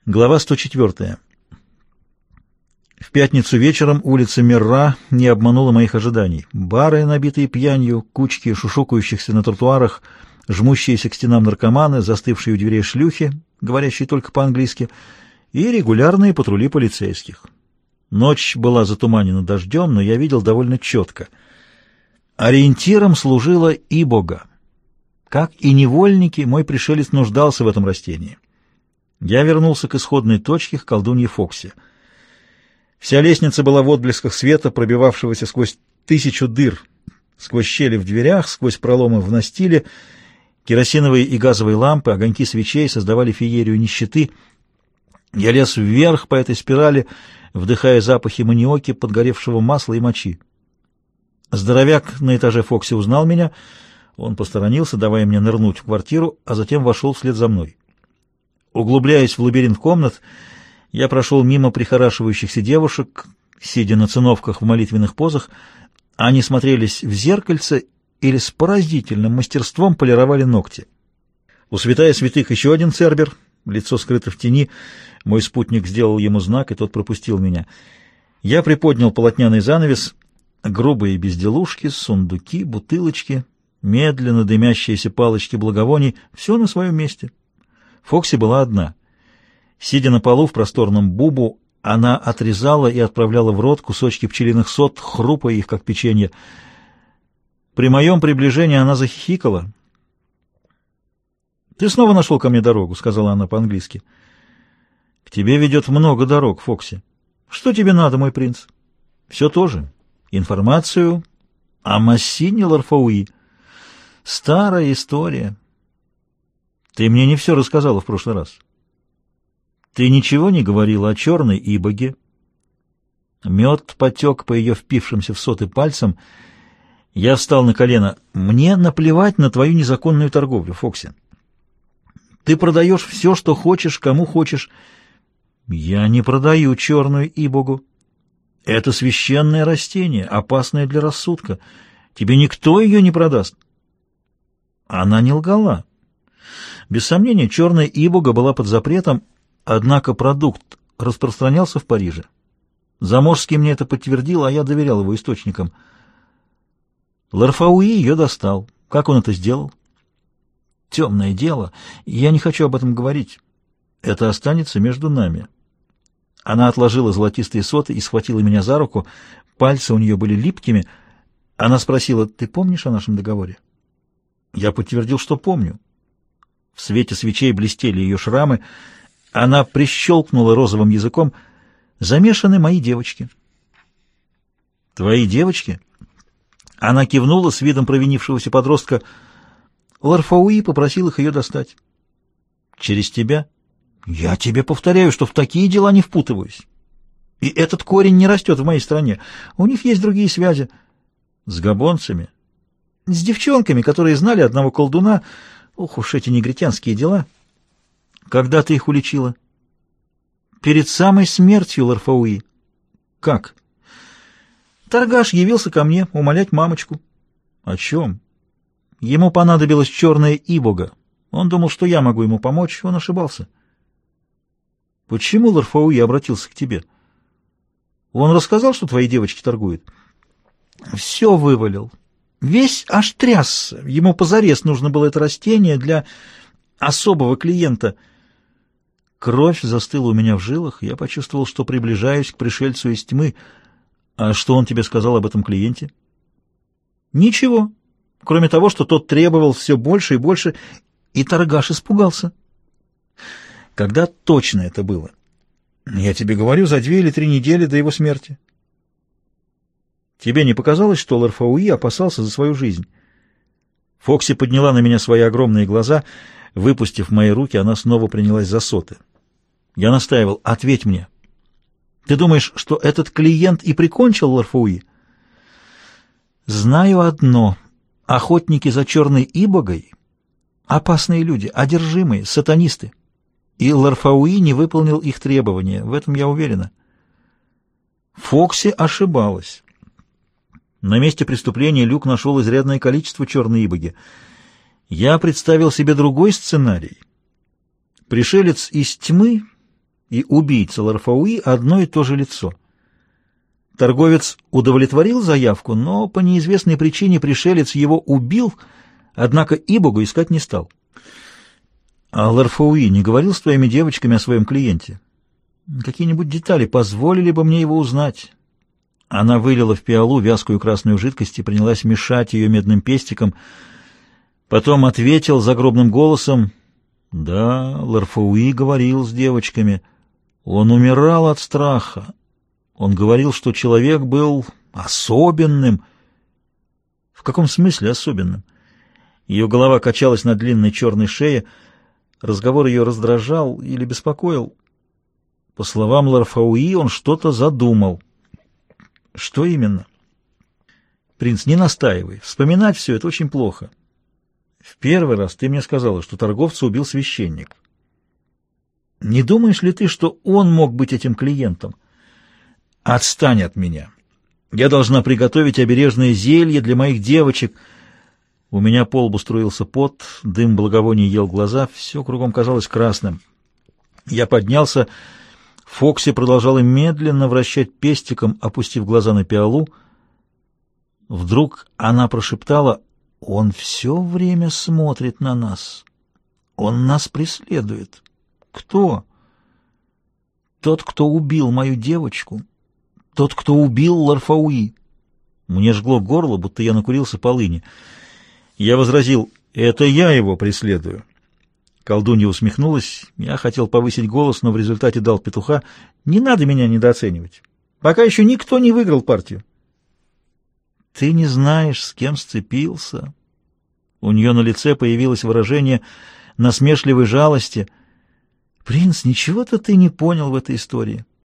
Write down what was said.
Глава 104. В пятницу вечером улица Мирра не обманула моих ожиданий. Бары, набитые пьянью, кучки шушукающихся на тротуарах, жмущиеся к стенам наркоманы, застывшие у дверей шлюхи, говорящие только по-английски, и регулярные патрули полицейских. Ночь была затуманена дождем, но я видел довольно четко. Ориентиром служила ибога. Как и невольники, мой пришелец нуждался в этом растении. Я вернулся к исходной точке, к колдунье Фокси. Вся лестница была в отблесках света, пробивавшегося сквозь тысячу дыр, сквозь щели в дверях, сквозь проломы в настиле. Керосиновые и газовые лампы, огоньки свечей создавали феерию нищеты. Я лез вверх по этой спирали, вдыхая запахи маниоки, подгоревшего масла и мочи. Здоровяк на этаже Фокси узнал меня. Он посторонился, давая мне нырнуть в квартиру, а затем вошел вслед за мной. Углубляясь в лабиринт комнат, я прошел мимо прихорашивающихся девушек, сидя на циновках в молитвенных позах. Они смотрелись в зеркальце или с поразительным мастерством полировали ногти. У святая святых еще один цербер, лицо скрыто в тени. Мой спутник сделал ему знак, и тот пропустил меня. Я приподнял полотняный занавес, грубые безделушки, сундуки, бутылочки, медленно дымящиеся палочки благовоний — все на своем месте. Фокси была одна. Сидя на полу в просторном бубу, она отрезала и отправляла в рот кусочки пчелиных сот, хрупая их, как печенье. При моем приближении она захихикала. «Ты снова нашел ко мне дорогу», — сказала она по-английски. «К тебе ведет много дорог, Фокси. Что тебе надо, мой принц?» «Все то же. Информацию о Массине Ларфауи. Старая история. Ты мне не все рассказала в прошлый раз. Ты ничего не говорила о черной ибоге». Мед потек по ее впившимся в соты пальцам. Я встал на колено. «Мне наплевать на твою незаконную торговлю, Фокси. Ты продаешь все, что хочешь, кому хочешь». «Я не продаю черную ибогу. Это священное растение, опасное для рассудка. Тебе никто ее не продаст». Она не лгала. Без сомнения, черная ибога была под запретом, однако продукт распространялся в Париже. Заморский мне это подтвердил, а я доверял его источникам. Ларфауи ее достал. Как он это сделал? Темное дело. Я не хочу об этом говорить. Это останется между нами. Она отложила золотистые соты и схватила меня за руку. Пальцы у нее были липкими. Она спросила: «Ты помнишь о нашем договоре?» Я подтвердил, что помню. В свете свечей блестели ее шрамы. Она прищелкнула розовым языком. «Замешаны мои девочки». «Твои девочки?» Она кивнула с видом провинившегося подростка. Ларфауи попросил их ее достать. «Через тебя?» «Я тебе повторяю, что в такие дела не впутываюсь. И этот корень не растет в моей стране. У них есть другие связи». «С габонцами?» «С девчонками, которые знали одного колдуна. Ох уж эти негритянские дела». «Когда ты их уличила?» «Перед самой смертью Ларфауи». «Как?» «Торгаш явился ко мне умолять мамочку». «О чем?» «Ему понадобилась черная ибога. Он думал, что я могу ему помочь. Он ошибался». «Почему Ларфауи обратился к тебе? Он рассказал, что твои девочки торгуют?» «Все вывалил. Весь аж трясся. Ему позарез нужно было это растение для особого клиента». Кровь застыла у меня в жилах. Я почувствовал, что приближаюсь к пришельцу из тьмы. «А что он тебе сказал об этом клиенте?» «Ничего, кроме того, что тот требовал все больше и больше, и торгаш испугался». «Когда точно это было?» «Я тебе говорю, за 2 или 3 недели до его смерти». «Тебе не показалось, что Ларфауи опасался за свою жизнь?» Фокси подняла на меня свои огромные глаза. Выпустив мои руки, она снова принялась за соты. Я настаивал: «Ответь мне. Ты думаешь, что этот клиент и прикончил Ларфауи?» «Знаю одно. Охотники за черной ибогой — опасные люди, одержимые, сатанисты. И Ларфауи не выполнил их требования. В этом я уверена». Фокси ошибалась. На месте преступления Люк нашел изрядное количество черной ибоги. Я представил себе другой сценарий. Пришелец из тьмы и убийца Ларфауи одно и то же лицо. Торговец удовлетворил заявку, но по неизвестной причине пришелец его убил, однако Ибогу искать не стал. А Ларфауи не говорил с твоими девочками о своем клиенте? Какие-нибудь детали позволили бы мне его узнать? Она вылила в пиалу вязкую красную жидкость и принялась мешать ее медным пестиком. Потом ответил загробным голосом: «Да, Ларфауи говорил с девочками. Он умирал от страха. Он говорил, что человек был особенным». «В каком смысле особенным?» Ее голова качалась на длинной черной шее. Разговор ее раздражал или беспокоил. По словам Ларфауи, он что-то задумал. Что именно? Принц, не настаивай. Вспоминать все это очень плохо. В первый раз ты мне сказала, что торговца убил священник. Не думаешь ли ты, что он мог быть этим клиентом? Отстань от меня. Я должна приготовить обережное зелье для моих девочек. У меня по лбу струился пот, дым благовоний ел глаза, все кругом казалось красным. Я поднялся. Фокси продолжала медленно вращать пестиком, опустив глаза на пиалу. Вдруг она прошептала: «Он все время смотрит на нас. Он нас преследует». «Кто?» «Тот, кто убил мою девочку. Тот, кто убил Ларфауи». Мне жгло горло, будто я накурился полыни. Я возразил: «Это я его преследую». Колдунья усмехнулась. Я хотел повысить голос, но в результате дал петуха. «Не надо меня недооценивать. Пока еще никто не выиграл партию». «Ты не знаешь, с кем сцепился». У нее на лице появилось выражение насмешливой жалости. «Принц, ничего-то ты не понял в этой истории.